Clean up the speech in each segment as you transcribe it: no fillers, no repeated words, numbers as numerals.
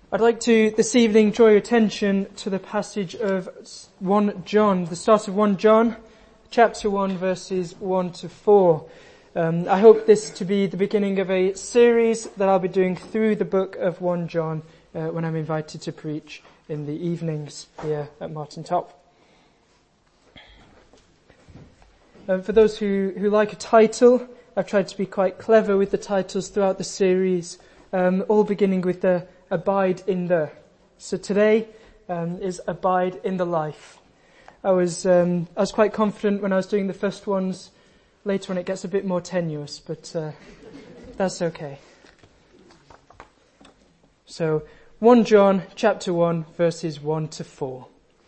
I'd like to this evening draw your attention to the passage of 1 John, the start of 1 John, chapter 1, verses 1 to 4. I hope this to be the beginning of a series that I'll be doing through the book of 1 John when I'm invited to preach in the evenings here at Martin Top. For those who like a title, I've tried to be quite clever with the titles throughout the series, all beginning with the Abide in the. So today is Abide in the Life. I was quite confident when I was doing the first ones. Later on it gets a bit more tenuous, but that's okay. So 1 John chapter 1 verses 1 to 4.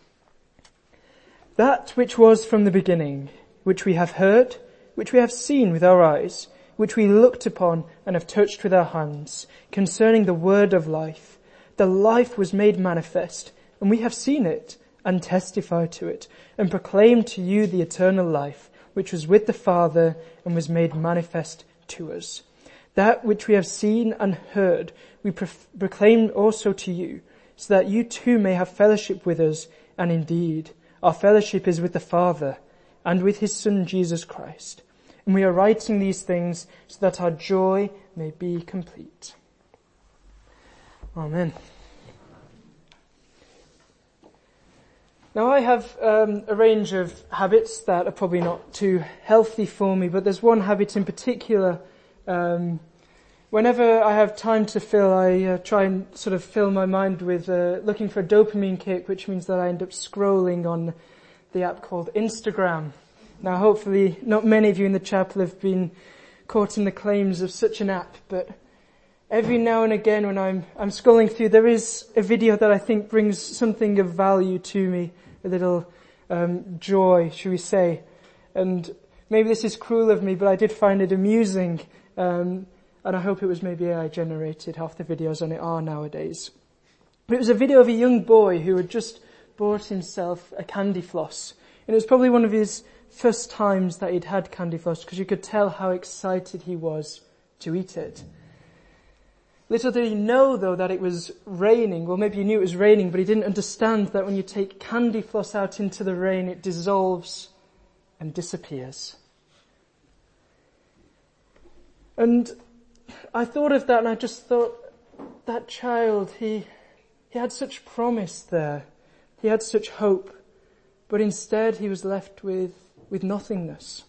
That which was from the beginning, which we have heard, which we have seen with our eyes, which we looked upon and have touched with our hands, concerning the word of life. The life was made manifest, and we have seen it, and testify to it, and proclaim to you the eternal life, which was with the Father, and was made manifest to us. That which we have seen and heard, we proclaim also to you, so that you too may have fellowship with us, and indeed, our fellowship is with the Father, and with his Son Jesus Christ. And we are writing these things so that our joy may be complete. Amen. Now I have a range of habits that are probably not too healthy for me, but there's one habit in particular. Whenever I have time to fill, I try and sort of fill my mind with looking for a dopamine kick, which means that I end up scrolling on the app called Instagram. Now hopefully not many of you in the chapel have been caught in the claims of such an app, but every now and again when I'm scrolling through, there is a video that I think brings something of value to me, a little joy, shall we say. And maybe this is cruel of me, but I did find it amusing, and I hope it was maybe AI generated. Half the videos on it are nowadays. But it was a video of a young boy who had just bought himself a candy floss. And it was probably one of his first times that he'd had candy floss, because you could tell how excited he was to eat it. Little did he know, though, that it was raining. Well, maybe he knew it was raining, but he didn't understand that when you take candy floss out into the rain, it dissolves and disappears. And I thought of that, and I just thought, that child, he had such promise there. He had such hope. But instead he was left with nothingness.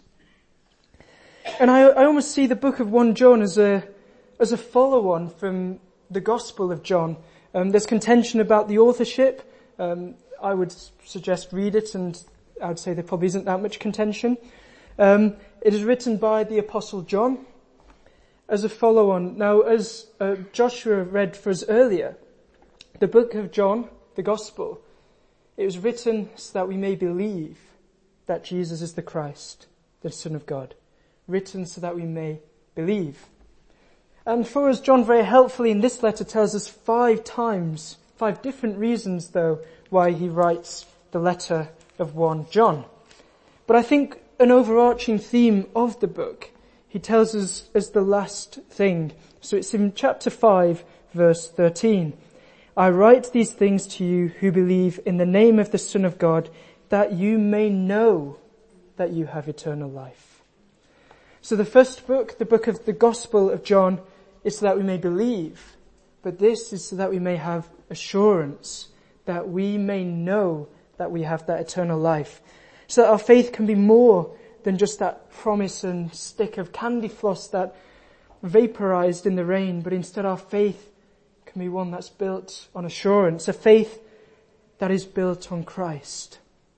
And I almost see the book of 1 John as a follow-on from the Gospel of John. There's contention about the authorship. I would suggest read it, and I would say there probably isn't that much contention. It is written by the Apostle John as a follow-on. Now, as Joshua read for us earlier, the book of John, the Gospel, it was written so that we may believe that Jesus is the Christ, the Son of God. Written so that we may believe. And for us, John very helpfully in this letter tells us 5 different reasons though, why he writes the letter of 1 John. But I think an overarching theme of the book, he tells us as the last thing. So it's in chapter 5, verse 13. I write these things to you who believe in the name of the Son of God, that you may know that you have eternal life. So the first book, the book of the Gospel of John, is so that we may believe. But this is so that we may have assurance, that we may know that we have that eternal life. So that our faith can be more than just that promise and stick of candy floss that vaporized in the rain, but instead our faith can be one that's built on assurance, a faith that is built on Christ.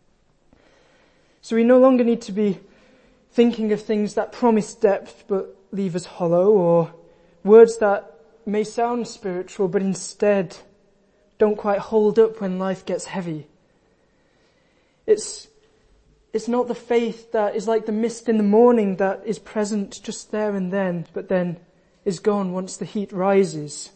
So we no longer need to be thinking of things that promise depth but leave us hollow, or words that may sound spiritual but instead don't quite hold up when life gets heavy. It's not the faith that is like the mist in the morning that is present just there and then, but then is gone once the heat rises.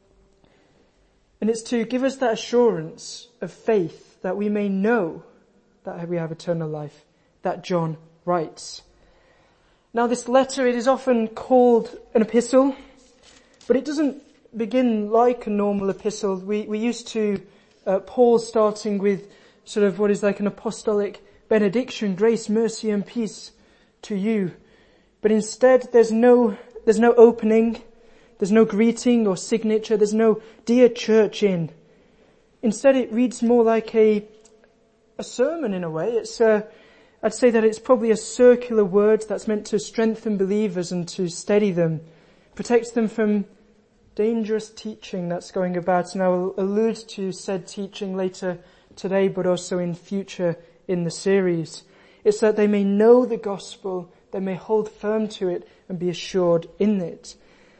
And it's to give us that assurance of faith that we may know that we have eternal life, that John writes. Now this letter, it is often called an epistle, but it doesn't begin like a normal epistle. We used to, Paul starting with sort of what is like an apostolic benediction, grace, mercy and peace to you. But instead there's no opening, there's no greeting or signature, there's no dear church in. Instead it reads more like a sermon in a way. I'd say that it's probably a circular word that's meant to strengthen believers and to steady them, protects them from dangerous teaching that's going about. And I will allude to said teaching later today, but also in future in the series. It's that they may know the gospel, they may hold firm to it and be assured in it.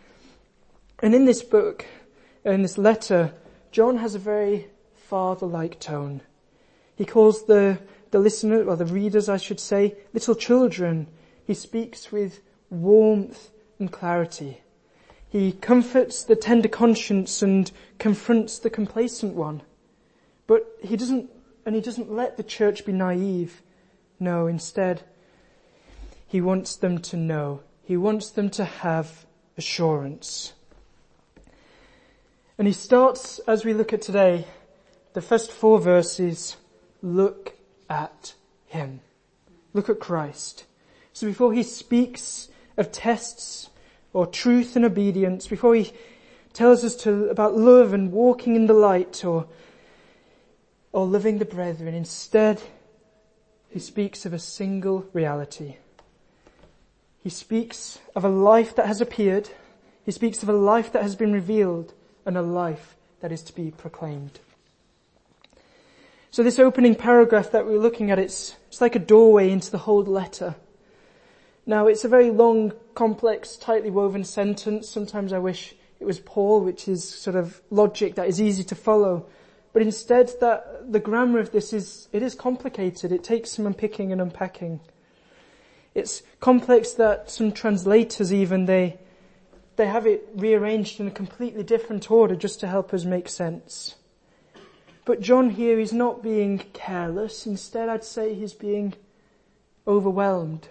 And in this book, in this letter, John has a very father-like tone. He calls the listener, or the readers I should say, little children. He speaks with warmth and clarity. He comforts the tender conscience and confronts the complacent one. But he doesn't let the church be naive. No, instead, he wants them to know. He wants them to have assurance. And he starts, as we look at today, the first 4 verses, look at him. Look at Christ. So before he speaks of tests or truth and obedience, before he tells us about love and walking in the light or loving the brethren, instead he speaks of a single reality. He speaks of a life that has appeared. He speaks of a life that has been revealed and a life that is to be proclaimed. So this opening paragraph that we're looking at, it's like a doorway into the whole letter. Now it's a very long, complex, tightly woven sentence. Sometimes I wish it was Paul, which is sort of logic that is easy to follow. But instead that the grammar of this is complicated. It takes some unpicking and unpacking. It's complex that some translators even, they have it rearranged in a completely different order just to help us make sense. But John here is not being careless. Instead, I'd say he's being overwhelmed.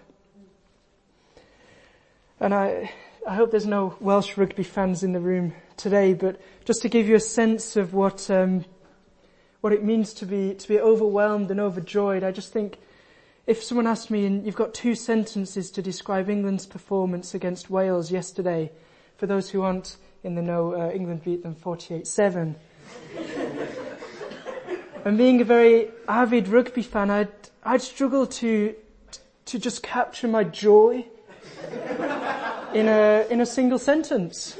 And I hope there's no Welsh rugby fans in the room today, but just to give you a sense of what it means to be overwhelmed and overjoyed, I just think if someone asked me, and you've got 2 sentences to describe England's performance against Wales yesterday, for those who aren't in the know, England beat them 48-7. And being a very avid rugby fan, I'd struggle to just capture my joy in a single sentence.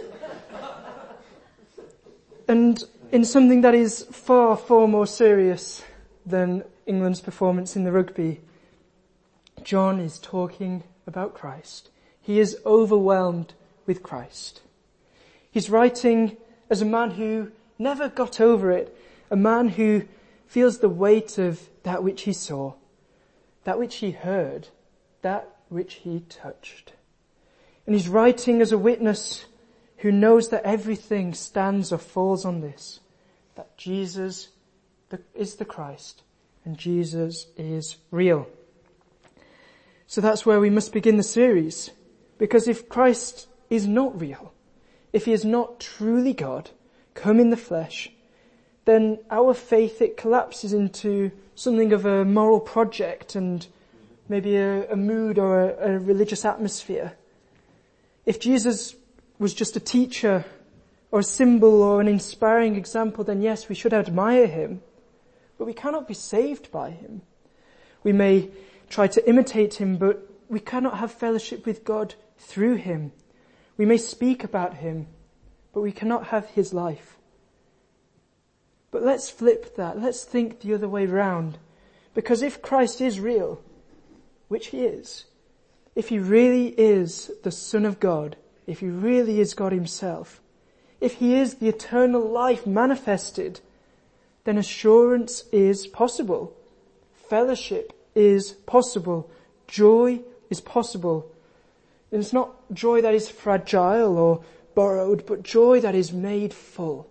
And in something that is far, far more serious than England's performance in the rugby, John is talking about Christ. He is overwhelmed with Christ. He's writing as a man who never got over it, a man who feels the weight of that which he saw, that which he heard, that which he touched. And he's writing as a witness who knows that everything stands or falls on this, that Jesus is the Christ and Jesus is real. So that's where we must begin the series, because if Christ is not real, if he is not truly God, come in the flesh, then our faith, it collapses into something of a moral project and maybe a mood or a religious atmosphere. If Jesus was just a teacher or a symbol or an inspiring example, then yes, we should admire him, but we cannot be saved by him. We may try to imitate him, but we cannot have fellowship with God through him. We may speak about him, but we cannot have his life. But let's flip that. Let's think the other way round. Because if Christ is real, which he is, if he really is the Son of God, if he really is God himself, if he is the eternal life manifested, then assurance is possible. Fellowship is possible. Joy is possible. And it's not joy that is fragile or borrowed, but joy that is made full.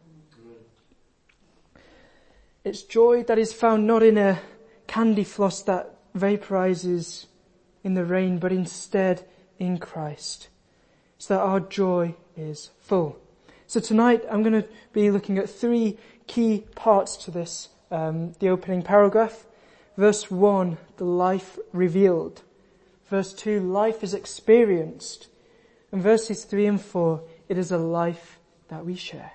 It's joy that is found not in a candy floss that vaporizes in the rain, but instead in Christ, so that our joy is full. So tonight I'm going to be looking at 3 key parts to this. The opening paragraph. Verse 1, the life revealed. Verse 2, life is experienced. And verses 3 and 4, it is a life that we share.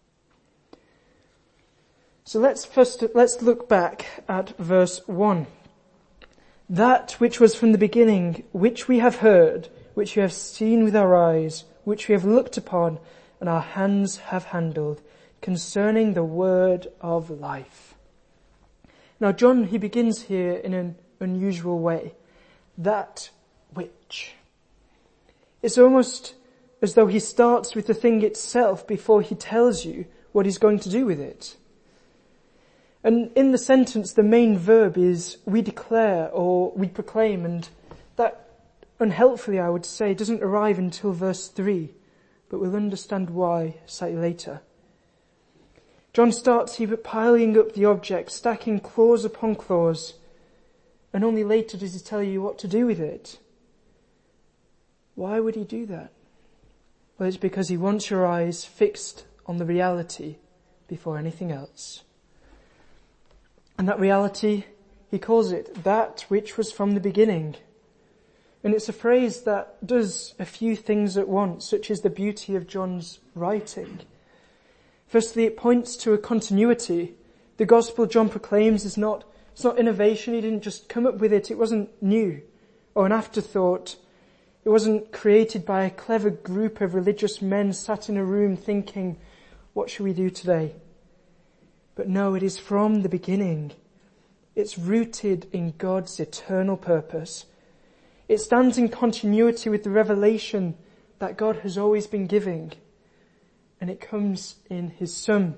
So let's look back at verse 1. That which was from the beginning, which we have heard, which we have seen with our eyes, which we have looked upon, and our hands have handled, concerning the word of life. Now John, he begins here in an unusual way. That which. It's almost as though he starts with the thing itself before he tells you what he's going to do with it. And in the sentence, the main verb is we declare or we proclaim, and that, unhelpfully I would say, doesn't arrive until verse 3, but we'll understand why slightly later. John starts here piling up the object, stacking clause upon clause, and only later does he tell you what to do with it. Why would he do that? Well, it's because he wants your eyes fixed on the reality before anything else. And that reality, he calls it that which was from the beginning. And it's a phrase that does a few things at once, such as the beauty of John's writing. Firstly, it points to a continuity. The gospel John proclaims it's not innovation. He didn't just come up with it. It wasn't new or an afterthought. It wasn't created by a clever group of religious men sat in a room thinking, what should we do today? But no, it is from the beginning. It's rooted in God's eternal purpose. It stands in continuity with the revelation that God has always been giving. And it comes in His Son.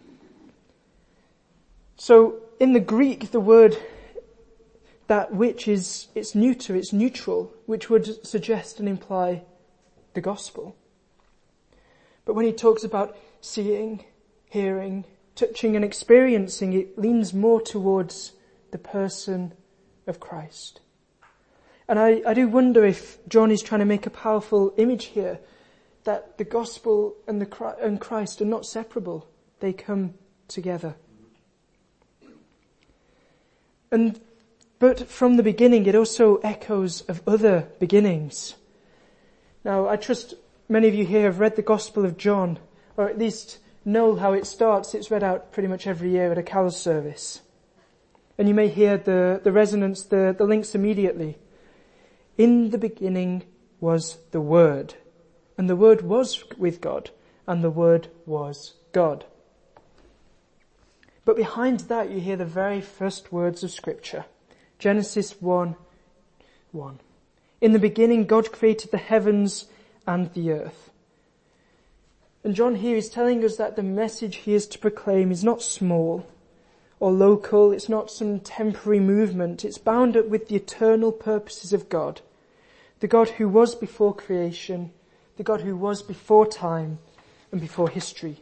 So in the Greek, the word that which it's neuter, it's neutral, which would suggest and imply the gospel. But when he talks about seeing, hearing, touching and experiencing, it leans more towards the person of Christ. And I do wonder if John is trying to make a powerful image here, that the gospel and Christ are not separable. They come together. But from the beginning, it also echoes of other beginnings. Now, I trust many of you here have read the Gospel of John, or at least know how it starts. It's read out pretty much every year at a carol service. And you may hear the resonance, the links immediately. In the beginning was the Word, and the Word was with God, and the Word was God. But behind that you hear the very first words of Scripture. Genesis 1:1. In the beginning God created the heavens and the earth. And John here is telling us that the message he is to proclaim is not small or local. It's not some temporary movement. It's bound up with the eternal purposes of God. The God who was before creation, the God who was before time and before history.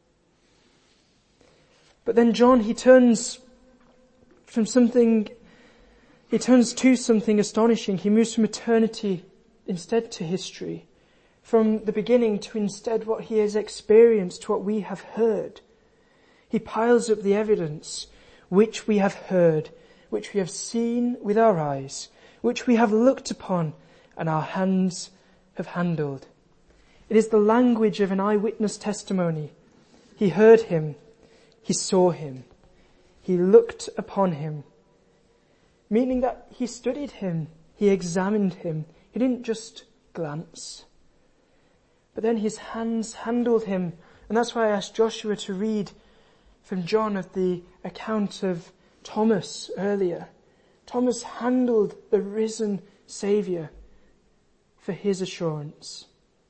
But then John, he turns to something astonishing. He moves from eternity instead to history. From the beginning to instead what he has experienced, to what we have heard. He piles up the evidence, which we have heard, which we have seen with our eyes, which we have looked upon, and our hands have handled. It is the language of an eyewitness testimony. He heard him. He saw him. He looked upon him. Meaning that he studied him. He examined him. He didn't just glance. But then his hands handled him. And that's why I asked Joshua to read from John of the account of Thomas earlier. Thomas handled the risen Saviour for his assurance.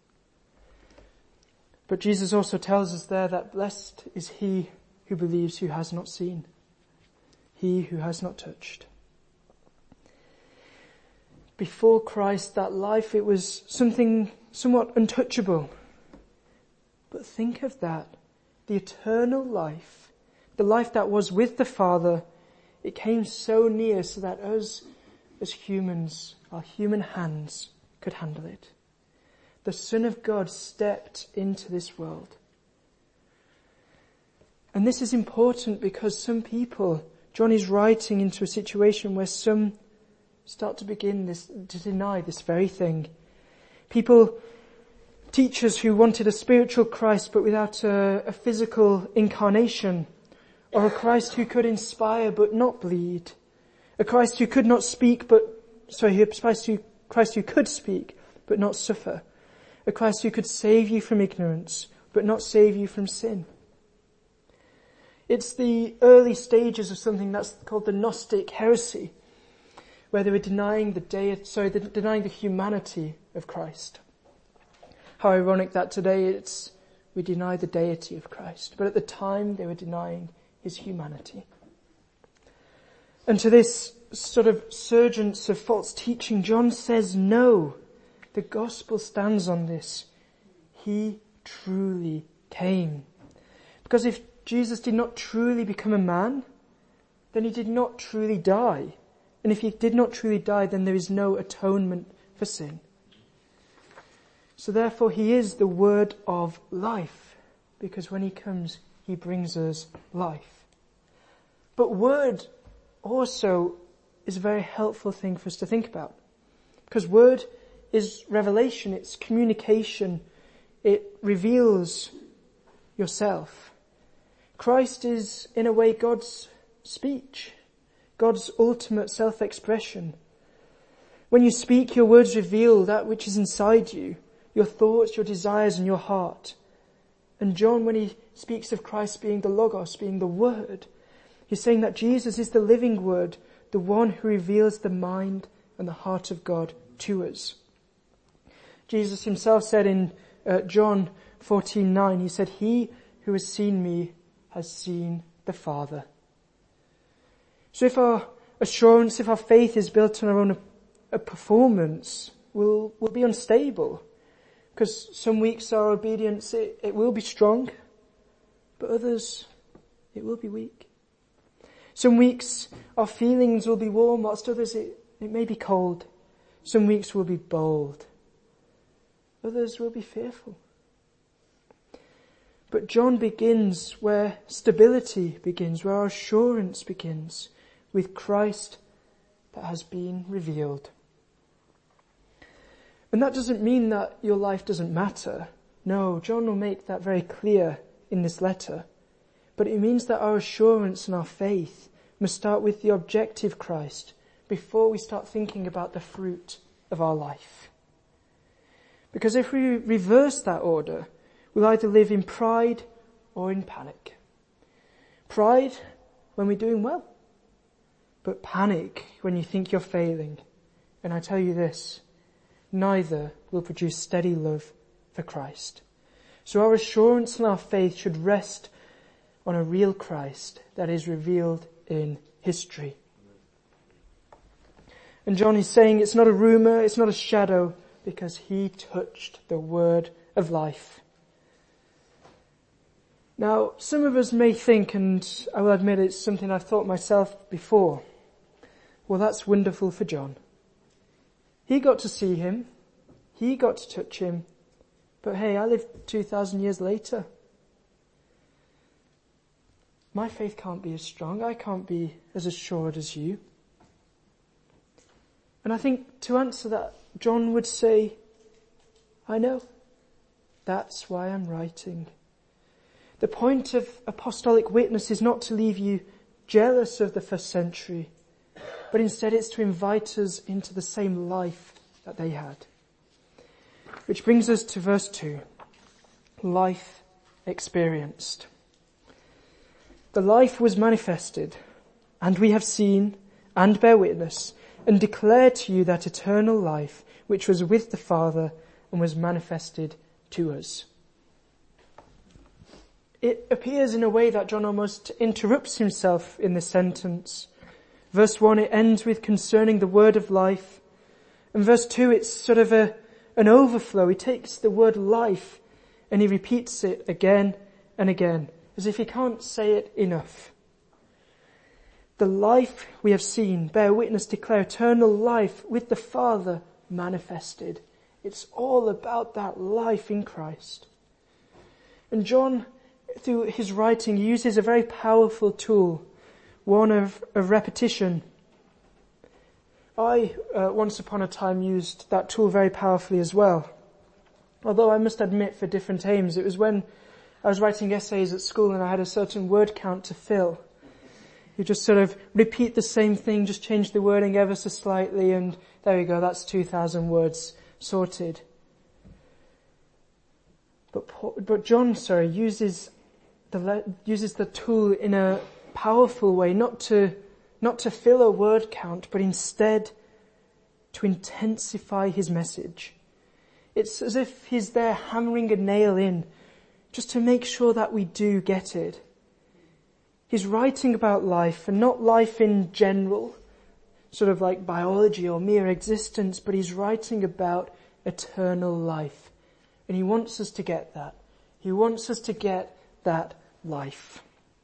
But Jesus also tells us there that blessed is he who believes, who has not seen, he who has not touched. Before Christ, that life, it was something somewhat untouchable. But think of that, the eternal life, the life that was with the Father, it came so near so that us as humans, our human hands could handle it. The Son of God stepped into this world And this is important because some people, John is writing into a situation where some start to deny this very thing. Teachers who wanted a spiritual Christ but without a physical incarnation, or a Christ who could inspire but not bleed, a Christ who could not speak Christ who could speak but not suffer, a Christ who could save you from ignorance but not save you from sin. It's the early stages of something that's called the Gnostic heresy, where they were denying denying the humanity of Christ. How ironic that today we deny the deity of Christ, but at the time they were denying his humanity. And to this sort of surgence of false teaching, John says no. The gospel stands on this. He truly came. Because if Jesus did not truly become a man, then he did not truly die. And if he did not truly die, then there is no atonement for sin. So therefore he is the word of life, because when he comes, he brings us life. But word also is a very helpful thing for us to think about, because word is revelation, it's communication, it reveals yourself. Christ is, in a way, God's speech, God's ultimate self-expression. When you speak, your words reveal that which is inside you, your thoughts, your desires, and your heart. And John, when he speaks of Christ being the Logos, being the Word, he's saying that Jesus is the living Word, the one who reveals the mind and the heart of God to us. Jesus himself said in John 14:9, he said, "He who has seen me has seen the Father." So if our assurance, if our faith is built on our own performance, we'll be unstable. Because some weeks our obedience, it will be strong, but others, it will be weak. Some weeks our feelings will be warm, whilst others it may be cold. Some weeks will be bold. Others will be fearful. But John begins where stability begins, where our assurance begins, with Christ that has been revealed. And that doesn't mean that your life doesn't matter. No, John will make that very clear in this letter. But it means that our assurance and our faith must start with the objective Christ before we start thinking about the fruit of our life. Because if we reverse that order, we'll either live in pride or in panic. Pride when we're doing well, but panic when you think you're failing. And I tell you this, neither will produce steady love for Christ. So our assurance and our faith should rest on a real Christ that is revealed in history. And John is saying it's not a rumor, it's not a shadow, because he touched the word of life. Now, some of us may think, and I will admit it's something I've thought myself before, well, that's wonderful for John. He got to see him, he got to touch him, but hey, I lived 2,000 years later. My faith can't be as strong, I can't be as assured as you. And I think to answer that, John would say, I know. That's why I'm writing. The point of apostolic witness is not to leave you jealous of the first century, but instead it's to invite us into the same life that they had. Which brings us to verse 2. Life experienced. The life was manifested, and we have seen and bear witness and declare to you that eternal life which was with the Father and was manifested to us. It appears in a way that John almost interrupts himself in this sentence. Verse 1, it ends with concerning the word of life. And verse 2, it's sort of an overflow. He takes the word life and he repeats it again and again, as if he can't say it enough. The life we have seen, bear witness, declare eternal life with the Father manifested. It's all about that life in Christ. And John through his writing, he uses a very powerful tool, one of repetition. I, once upon a time, used that tool very powerfully as well. Although I must admit, for different aims. It was when I was writing essays at school and I had a certain word count to fill. You just sort of repeat the same thing, just change the wording ever so slightly, and there you go, that's 2,000 words sorted. But John, uses the tool in a powerful way, not to fill a word count, but instead to intensify his message. It's as if he's there hammering a nail in, just to make sure that we do get it. He's writing about life, and not life in general, sort of like biology or mere existence, but he's writing about eternal life. And he wants us to get that. He wants us to get that life.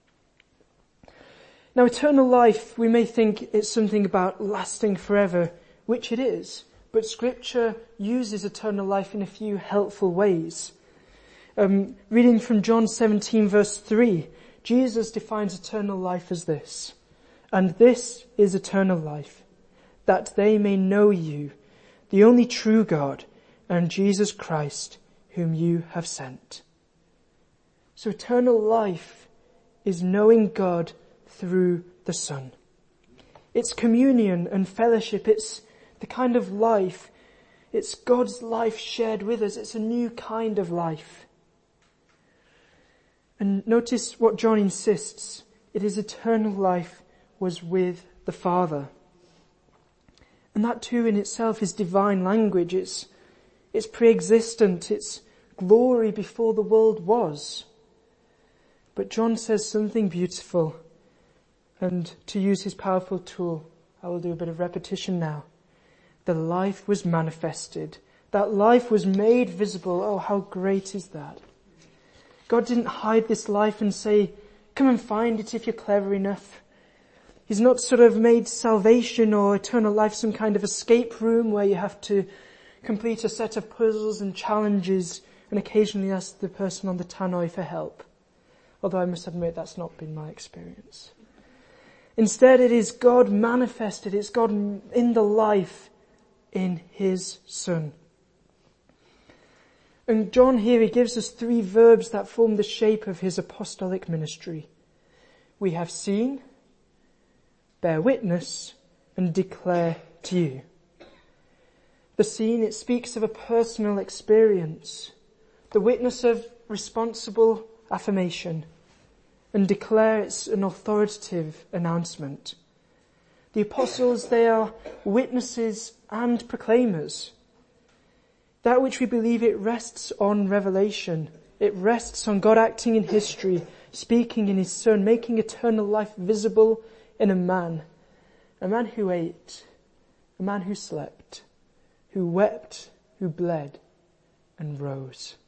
Now, eternal life, we may think it's something about lasting forever, which it is. But Scripture uses eternal life in a few helpful ways. Reading from John 17 verse 3, Jesus defines eternal life as this: "And this is eternal life, that they may know you, the only true God, and Jesus Christ, whom you have sent." So eternal life is knowing God through the Son. It's communion and fellowship. It's the kind of life. It's God's life shared with us. It's a new kind of life. And notice what John insists. It is eternal life was with the Father. And that too in itself is divine language. It's pre-existent. It's glory before the world was. But John says something beautiful. And to use his powerful tool, I will do a bit of repetition now. The life was manifested. That life was made visible. Oh, how great is that? God didn't hide this life and say, come and find it if you're clever enough. He's not sort of made salvation or eternal life some kind of escape room where you have to complete a set of puzzles and challenges and occasionally ask the person on the tannoy for help. Although I must admit that's not been my experience. Instead, it is God manifested. It's God in the life in his Son. And John here, he gives us 3 verbs that form the shape of his apostolic ministry. We have seen, bear witness, and declare to you. The seen, it speaks of a personal experience. The witness of responsible affirmation. And declare, it's an authoritative announcement. The apostles, they are witnesses and proclaimers. That which we believe, it rests on revelation. It rests on God acting in history, speaking in his Son, making eternal life visible in a man who ate, a man who slept, who wept, who bled, and rose.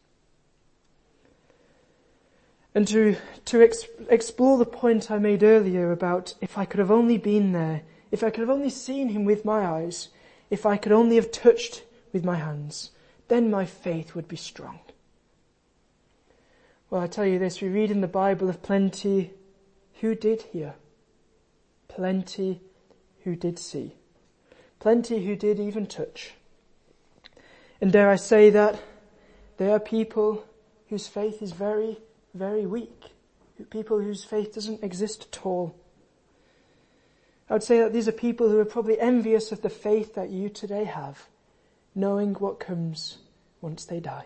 And to explore the point I made earlier about if I could have only been there, if I could have only seen him with my eyes, if I could only have touched with my hands, then my faith would be strong. Well, I tell you this, we read in the Bible of plenty who did hear, plenty who did see, plenty who did even touch. And dare I say that there are people whose faith is very, very weak, people whose faith doesn't exist at all. I would say that these are people who are probably envious of the faith that you today have, knowing what comes once they die.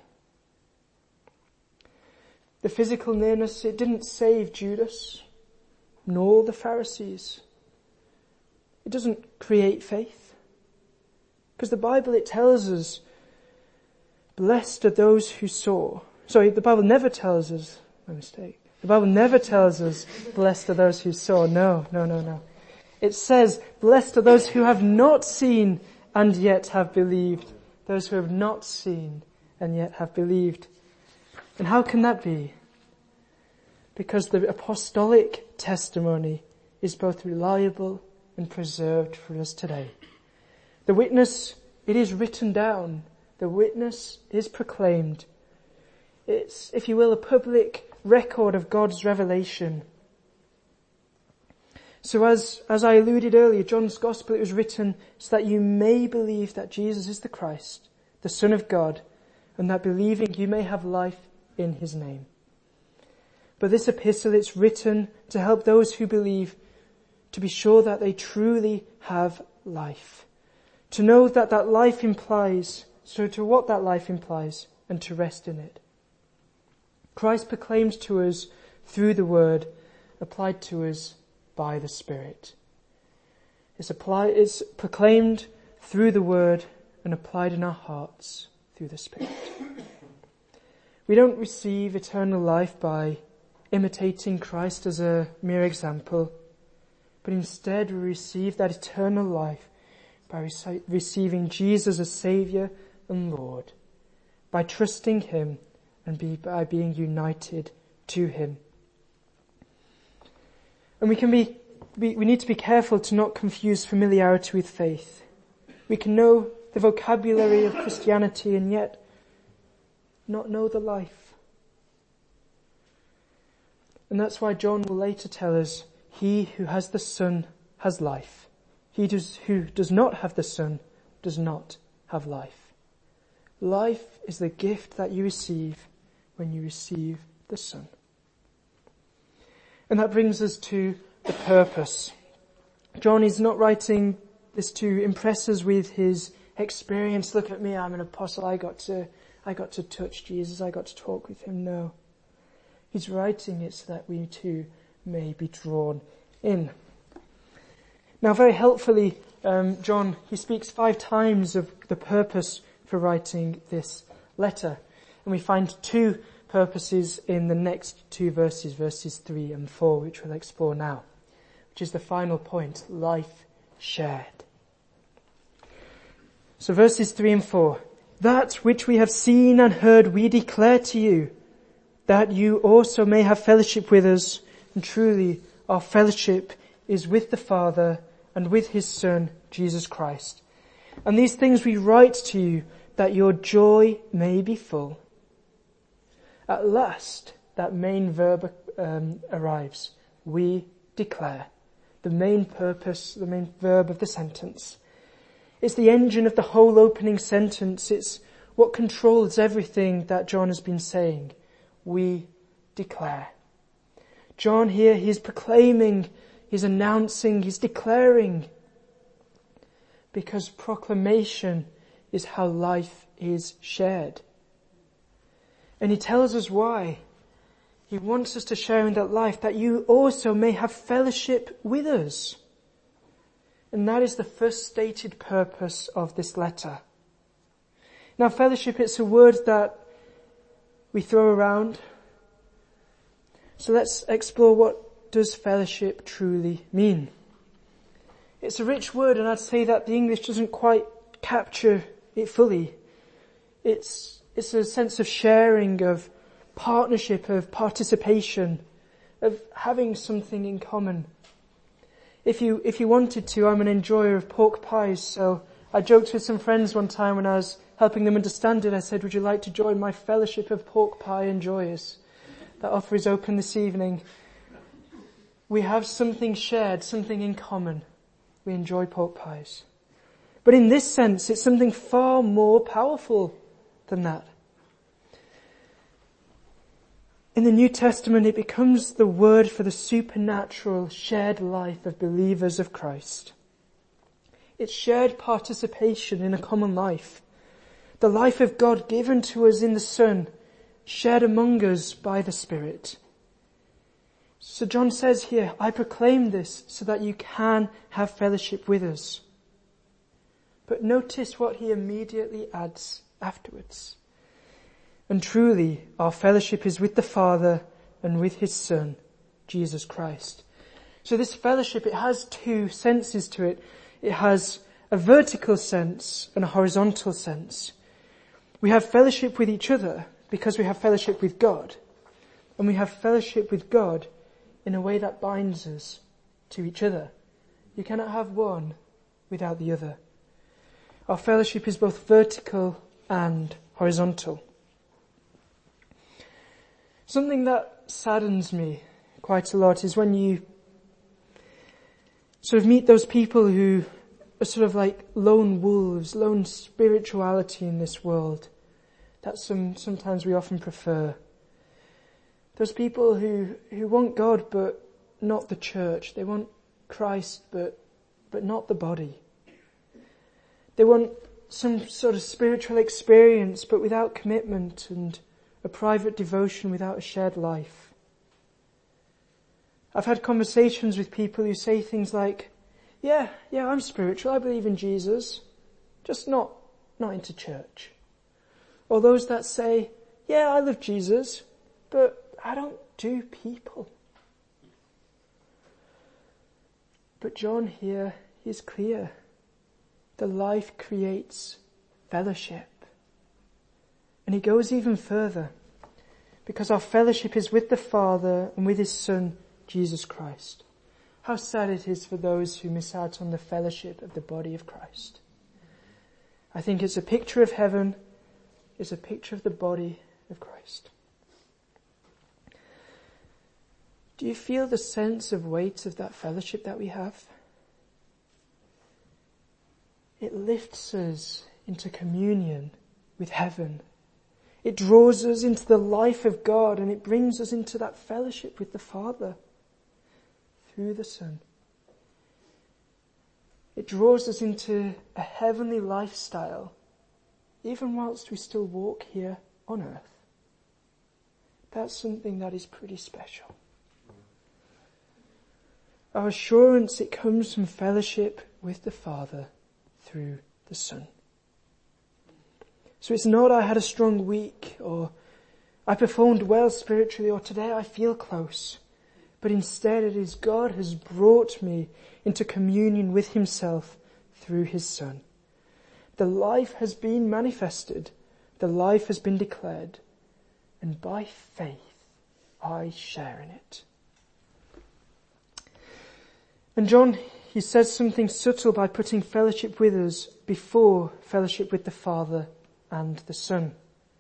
The physical nearness, it didn't save Judas, nor the Pharisees. It doesn't create faith. Because the Bible, it tells us, blessed are those who saw. Sorry, the Bible never tells us, my mistake. The Bible never tells us, blessed are those who saw. No. It says, blessed are those who have not seen and yet have believed. Those who have not seen and yet have believed. And how can that be? Because the apostolic testimony is both reliable and preserved for us today. The witness, it is written down. The witness is proclaimed. It's, if you will, a public record of God's revelation. So as I alluded earlier, John's Gospel, it was written so that you may believe that Jesus is the Christ, the Son of God, and that believing you may have life in his name. But this epistle, it's written to help those who believe to be sure that they truly have life. To know that that life implies, so to what that life implies, and to rest in it. Christ proclaims to us through the word, applied to us by the Spirit. It's proclaimed through the word and applied in our hearts through the Spirit. We don't receive eternal life by imitating Christ as a mere example, but instead we receive that eternal life by receiving Jesus as Saviour and Lord, by trusting him and by being united to him. And we need to be careful to not confuse familiarity with faith. We can know the vocabulary of Christianity and yet not know the life. And that's why John will later tell us, he who has the Son has life. He who does not have the Son does not have life. Life is the gift that you receive when you receive the Son. And that brings us to the purpose. John is not writing this to impress us with his experience. Look at me, I'm an apostle. I got to touch Jesus. I got to talk with him. No. He's writing it so that we too may be drawn in. Now, very helpfully, John, he speaks 5 times of the purpose for writing this letter. And we find 2 purposes in the next 2 verses, verses 3 and 4, which we'll explore now, which is the final point, life shared. So verses 3 and 4, that which we have seen and heard we declare to you, that you also may have fellowship with us, and truly our fellowship is with the Father and with his Son, Jesus Christ. And these things we write to you, that your joy may be full. At last, that main verb arrives. We declare. The main purpose, the main verb of the sentence. It's the engine of the whole opening sentence. It's what controls everything that John has been saying. We declare. John here, he's proclaiming, he's announcing, he's declaring. Because proclamation is how life is shared. And he tells us why. He wants us to share in that life, that you also may have fellowship with us. And that is the first stated purpose of this letter. Now, fellowship, it's a word that we throw around. So let's explore, what does fellowship truly mean? It's a rich word, and I'd say that the English doesn't quite capture it fully. It's a sense of sharing, of partnership, of participation, of having something in common. If you wanted to, I'm an enjoyer of pork pies, so I joked with some friends one time when I was helping them understand it. I said, would you like to join my fellowship of pork pie enjoyers? That offer is open this evening. We have something shared, something in common. We enjoy pork pies. But in this sense, it's something far more powerful than that. In the New Testament, it becomes the word for the supernatural shared life of believers of Christ. It's shared participation in a common life. The life of God given to us in the Son, shared among us by the Spirit. So John says here, I proclaim this so that you can have fellowship with us. But notice what he immediately adds afterwards. And truly, our fellowship is with the Father and with his Son, Jesus Christ. So this fellowship, it has 2 senses to it. It has a vertical sense and a horizontal sense. We have fellowship with each other because we have fellowship with God. And we have fellowship with God in a way that binds us to each other. You cannot have one without the other. Our fellowship is both vertical and horizontal. Something that saddens me quite a lot is when you sort of meet those people who are sort of like lone wolves, lone spirituality in this world. That's sometimes we often prefer. Those people who want God but not the church. They want Christ but not the body. They want some sort of spiritual experience but without commitment, and a private devotion without a shared life. I've had conversations with people who say things like, yeah, I'm spiritual, I believe in Jesus, just not into church. Or those that say, yeah, I love Jesus, but I don't do people. But John here is clear. The life creates fellowship. And he goes even further, because our fellowship is with the Father and with his Son, Jesus Christ. How sad it is for those who miss out on the fellowship of the body of Christ. I think it's a picture of heaven, it's a picture of the body of Christ. Do you feel the sense of weight of that fellowship that we have? It lifts us into communion with heaven. It draws us into the life of God, and it brings us into that fellowship with the Father through the Son. It draws us into a heavenly lifestyle, even whilst we still walk here on earth. That's something that is pretty special. Our assurance, it comes from fellowship with the Father through the Son. So it's not I had a strong week, or I performed well spiritually, or today I feel close. But instead it is God has brought me into communion with himself through his Son. The life has been manifested, the life has been declared, and by faith I share in it. And John, he says something subtle by putting fellowship with us before fellowship with the Father and the Son.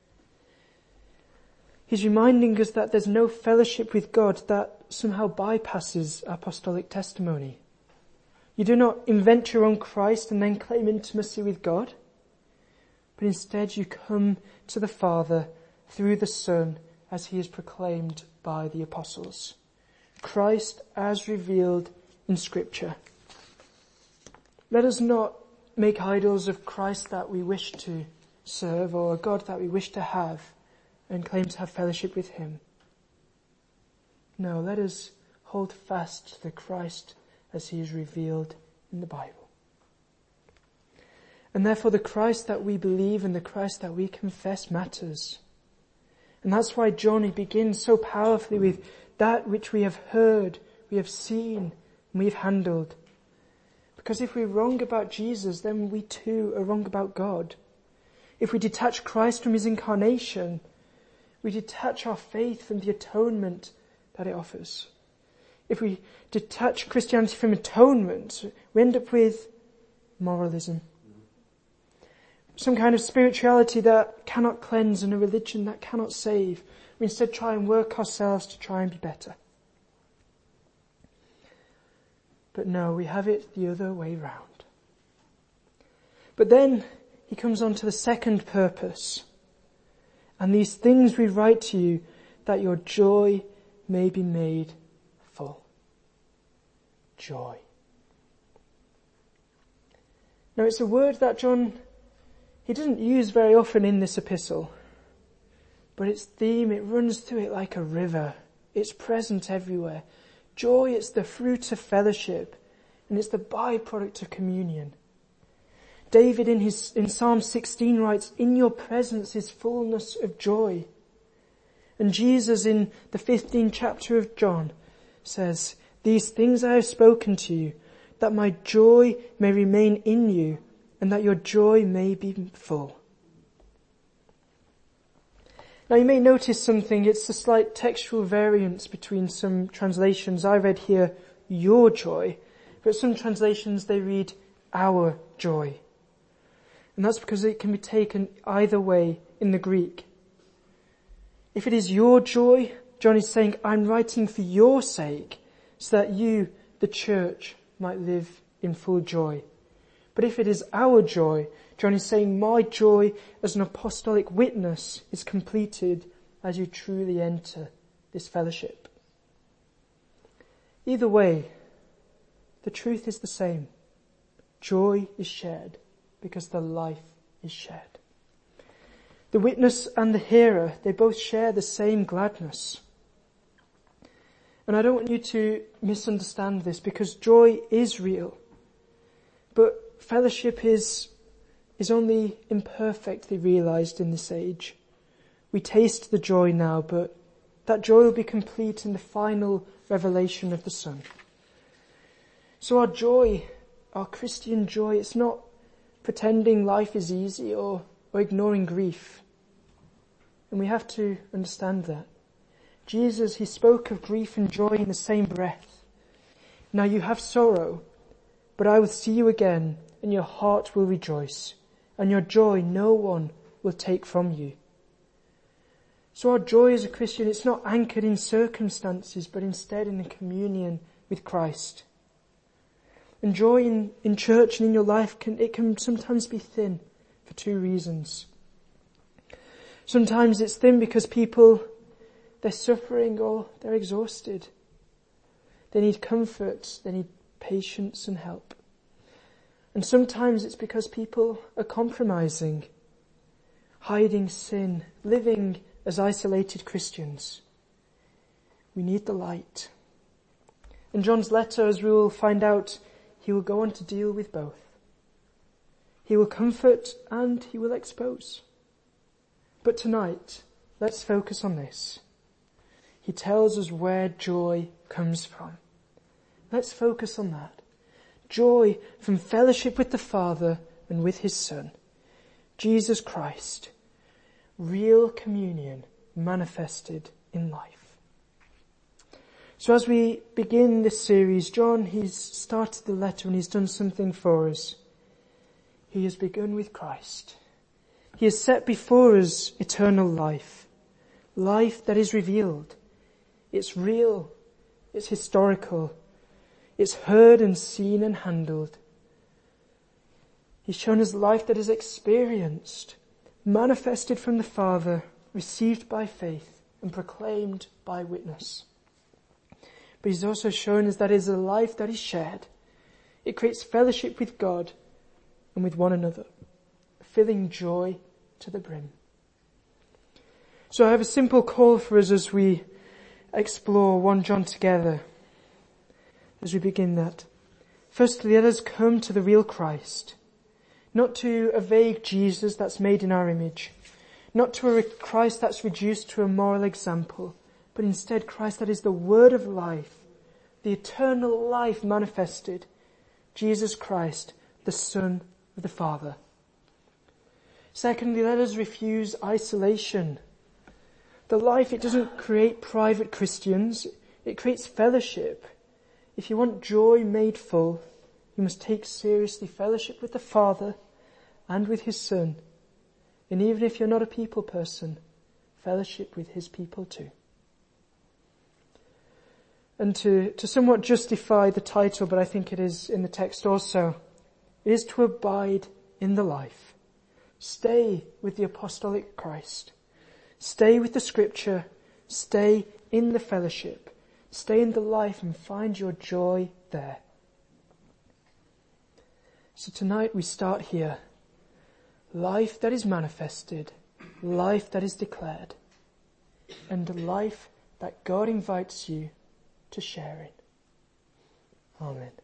He's reminding us that there's no fellowship with God that somehow bypasses apostolic testimony. You do not invent your own Christ and then claim intimacy with God, but instead you come to the Father through the Son as he is proclaimed by the apostles. Christ as revealed in Scripture. Let us not make idols of Christ that we wish to serve, or a God that we wish to have and claim to have fellowship with him. No, let us hold fast to the Christ as he is revealed in the Bible. And therefore the Christ that we believe and the Christ that we confess matters. And that's why John, he begins so powerfully with that which we have heard, we have seen, and we have handled. Because if we're wrong about Jesus, then we too are wrong about God. If we detach Christ from his incarnation, we detach our faith from the atonement that it offers. If we detach Christianity from atonement, we end up with moralism. Some kind of spirituality that cannot cleanse and a religion that cannot save. We instead try and work ourselves to try and be better. But no, we have it the other way round. But then he comes on to the second purpose. And these things we write to you, that your joy may be made full. Joy. Now it's a word that John, he doesn't use very often in this epistle. But its theme, it runs through it like a river. It's present everywhere. Joy, it's the fruit of fellowship, and it's the byproduct of communion. David in Psalm 16 writes, "In your presence is fullness of joy." And Jesus in the 15th chapter of John says, "These things I have spoken to you, that my joy may remain in you, and that your joy may be full." Now you may notice something, it's a slight textual variance between some translations. I read here, "your joy," but some translations they read, "our joy." And that's because it can be taken either way in the Greek. If it is your joy, John is saying, I'm writing for your sake so that you, the church, might live in full joy. But if it is our joy, John is saying, my joy as an apostolic witness is completed as you truly enter this fellowship. Either way, the truth is the same. Joy is shared because the life is shared. The witness and the hearer, they both share the same gladness. And I don't want you to misunderstand this, because joy is real. But fellowship is only imperfectly realized in this age. We taste the joy now, but that joy will be complete in the final revelation of the Son. So our joy, our Christian joy, it's not pretending life is easy or ignoring grief. And we have to understand that. Jesus, he spoke of grief and joy in the same breath. Now you have sorrow, but I will see you again, and your heart will rejoice, and your joy no one will take from you. So our joy as a Christian, it's not anchored in circumstances, but instead in a communion with Christ. And joy in church and in your life can sometimes be thin for two reasons. Sometimes it's thin because people, they're suffering or they're exhausted. They need comfort, they need patience and help. And sometimes it's because people are compromising, hiding sin, living as isolated Christians. We need the light. In John's letter, as we will find out, he will go on to deal with both. He will comfort and he will expose. But tonight, let's focus on this. He tells us where joy comes from. Let's focus on that. Joy from fellowship with the Father and with his Son, Jesus Christ. Real communion manifested in life. So as we begin this series, John, he's started the letter and he's done something for us. He has begun with Christ. He has set before us eternal life. Life that is revealed. It's real. It's historical. It's heard and seen and handled. He's shown us life that is experienced, manifested from the Father, received by faith and proclaimed by witness. But he's also shown us that it is a life that is shared. It creates fellowship with God and with one another, filling joy to the brim. So I have a simple call for us as we explore 1 John together, as we begin that. Firstly, let us come to the real Christ, not to a vague Jesus that's made in our image, not to a Christ that's reduced to a moral example, but instead Christ that is the word of life, the eternal life manifested, Jesus Christ, the Son of the Father. Secondly, let us refuse isolation. The life, it doesn't create private Christians, it creates fellowship. If you want joy made full, you must take seriously fellowship with the Father and with his Son. And even if you're not a people person, fellowship with his people too. And to somewhat justify the title, but I think it is in the text also, it is to abide in the life. Stay with the apostolic Christ. Stay with the scripture. Stay in the fellowship. Stay in the life and find your joy there. So tonight we start here. Life that is manifested, life that is declared, and a life that God invites you to share in. Amen.